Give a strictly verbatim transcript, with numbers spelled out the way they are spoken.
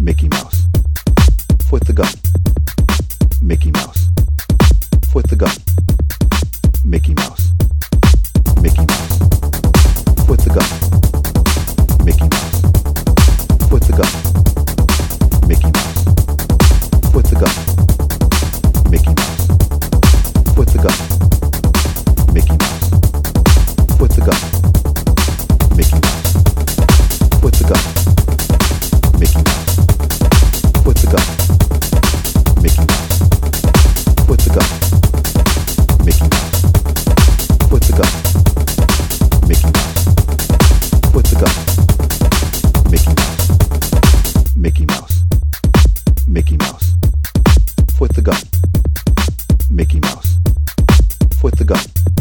Mickey Mouse. With the gun. Mickey Mouse. With the gun. Mickey Mouse. Mickey Mouse. With the gun. Mickey Mouse. With the gun. Mickey Mouse. With the gun. Mickey Mouse. With the gun. Mickey Mouse. With the gun. Mickey Mouse. With the gun. Mickey Mouse. With the gun. Mickey Mouse. With the gun. Mickey Mouse. With the gun. Mickey Mouse. With the gun. Mickey Mouse. Mickey Mouse. Mickey Mouse. With the gun. Mickey Mouse. With the gun.